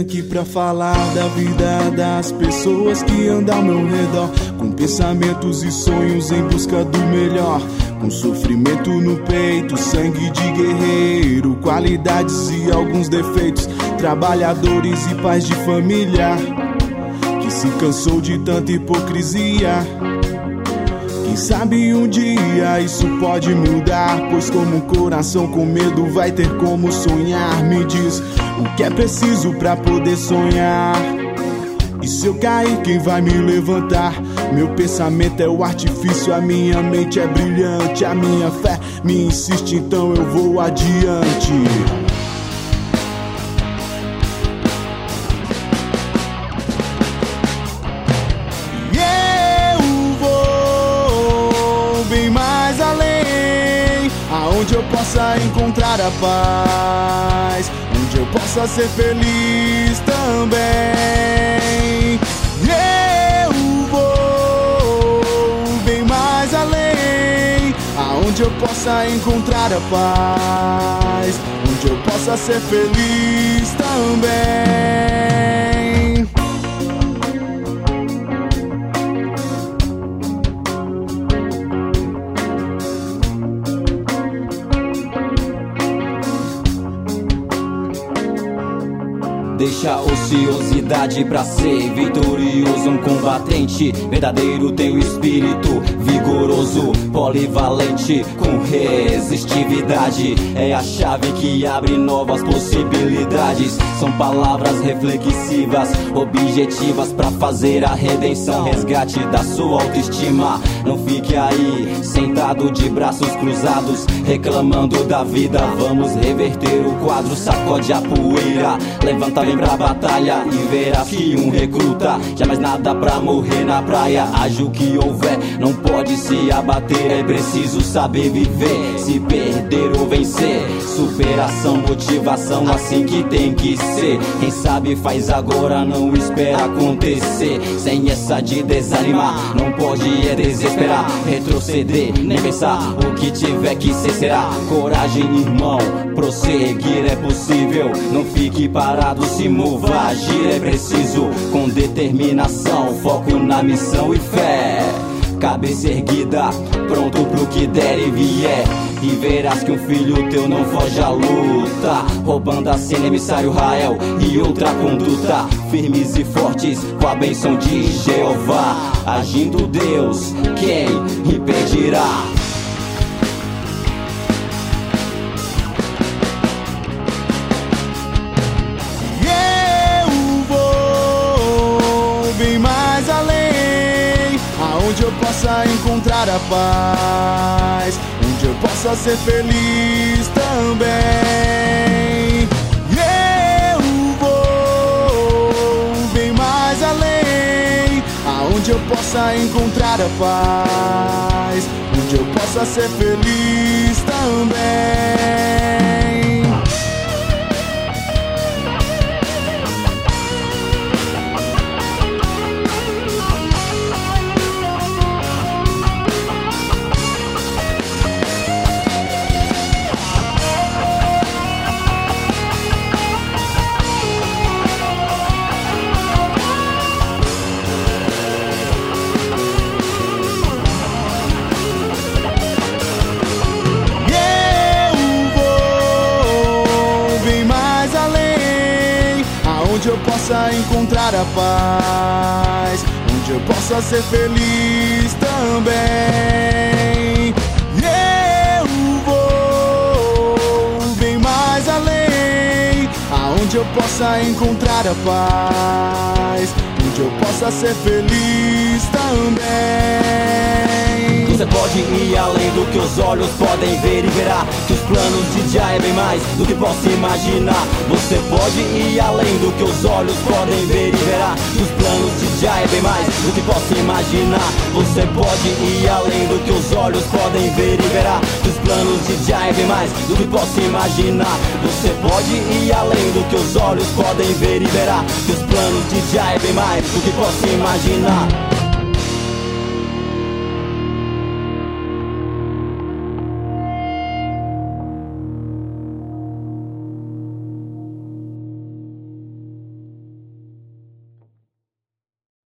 aqui pra falar da vida das pessoas que andam ao meu redor, com pensamentos e sonhos em busca do melhor, com sofrimento no peito, sangue de guerreiro, qualidades e alguns defeitos, trabalhadores e pais de família, que se cansou de tanta hipocrisia. Quem sabe um dia isso pode mudar, pois como um coração com medo vai ter como sonhar. Me diz o que é preciso pra poder sonhar, e se eu cair quem vai me levantar? Meu pensamento é o artifício, a minha mente é brilhante, a minha fé me insiste, então eu vou adiante. Onde eu possa encontrar a paz, onde eu possa ser feliz também. Eu vou bem mais além, aonde eu possa encontrar a paz, onde eu possa ser feliz também. Deixa a ociosidade pra ser vitorioso, um combatente verdadeiro, tem o espírito vigoroso, polivalente, com resistividade. É a chave que abre novas possibilidades. São palavras reflexivas, objetivas pra fazer a redenção, resgate da sua autoestima. Não fique aí, sentado de braços cruzados, reclamando da vida. Vamos reverter o quadro, sacode a poeira, levanta, vem pra batalha e verás que um recruta jamais nada pra morrer na praia. Haja o que houver, não pode se abater, é preciso saber viver, se perder ou vencer. Superação, motivação, assim que tem que ser. Quem sabe faz agora, não espera acontecer. Sem essa de desanimar, não pode é desesperar, retroceder, nem pensar, o que tiver que ser será. Coragem, irmão, prosseguir é possível, não fique parado, se mova, agir é preciso, com determinação, foco na missão e fé. Cabeça erguida, pronto pro que der e vier, e verás que um filho teu não foge à luta, roubando a cena, emissário Rael e outra conduta, firmes e fortes com a bênção de Jeová. Agindo Deus, quem impedirá? Onde eu possa encontrar a paz, onde eu possa ser feliz também. Eu vou bem mais além, aonde eu possa encontrar a paz, onde eu possa ser feliz também. Onde eu possa encontrar a paz, onde eu possa ser feliz também. Eu vou bem mais além, aonde eu possa encontrar a paz, onde eu possa ser feliz também. Você pode ir além do que os olhos podem ver e verá que os planos de Jah é bem mais do que posso imaginar. Você pode ir além do que os olhos podem ver e verá que os planos de Jah é bem mais do que posso imaginar. Você pode ir além do que os olhos podem ver e verá que os planos de Jah é bem mais do que posso imaginar. Você pode ir além do que os olhos podem ver e verá que os planos de Jah é bem mais do que posso imaginar.